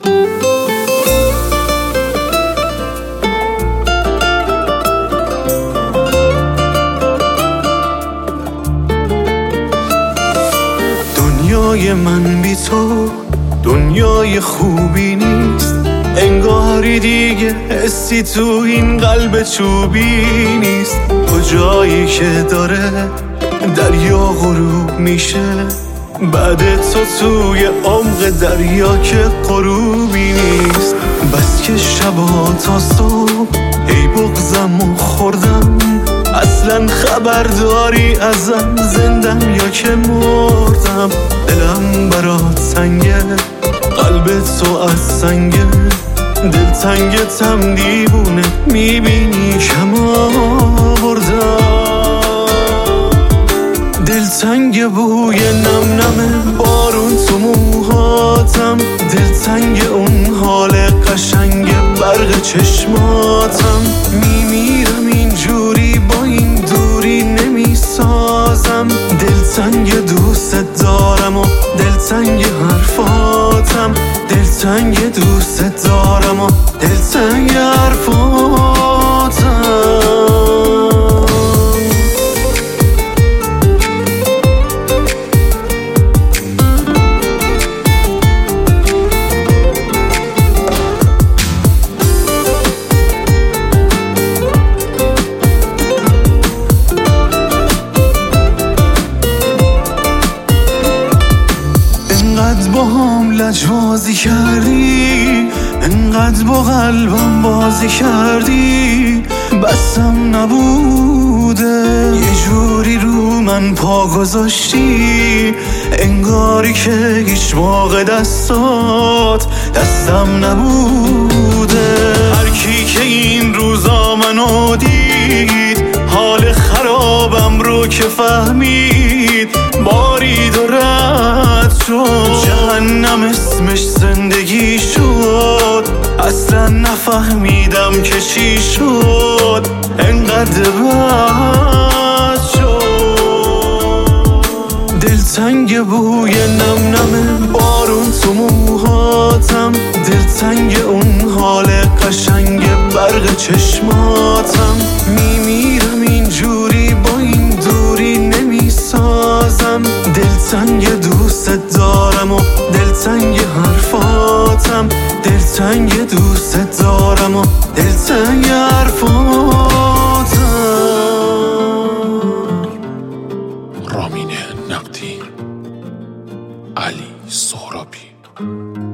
دنیای من بی تو دنیای خوبی نیست، انگاری دیگه حسی تو این قلب چوبی نیست. کجایی که داره دریا غروب میشه، بعد تو توی عمق دریا که غروبی نیست. بس که شبا تا صبح ای بغضمو خوردم، اصلا خبر داری ازم زندم یا که مردم. دلم برات سنگه، قلب تو از سنگه، دلتنگتم دیوونه میبینی کم آوردم. دلتنگ بوی نم نم بارون تو موهاتم، دلتنگ اون حال قشنگ برق چشماتم. میمیرم اینجوری با این دوری نمیسازم، دلتنگ دوست دارم و دلتنگ حرفاتم، دلتنگ دوست دارم و دلتنگ حرفاتم. انقدر با هم لجبازی کردی، انقدر با قلبم بازی کردی، بسم نبوده یه جوری رو من پا گذاشتی، انگاری که هیچ موقع دستم نبوده. هر کی که این روزا منو دید، حال خرابم رو که فهمید، بارید و رد شد. جهنم اسمش زندگی شد، اصلا نفهمیدم که چی شد، انقدر بد شد. دلتنگ بوی نم نم بارون تو موهاتم، دلتنگ اون حال قشنگ برق چشماتم. میمیرم اینجوری با این دوری نمیسازم، دلتنگ دوست دارم و دلتنگ حرفاتم، دلتنگ دوست دارم و دلتنگ حرفاتم. رامین نقدی، علی سهرابی.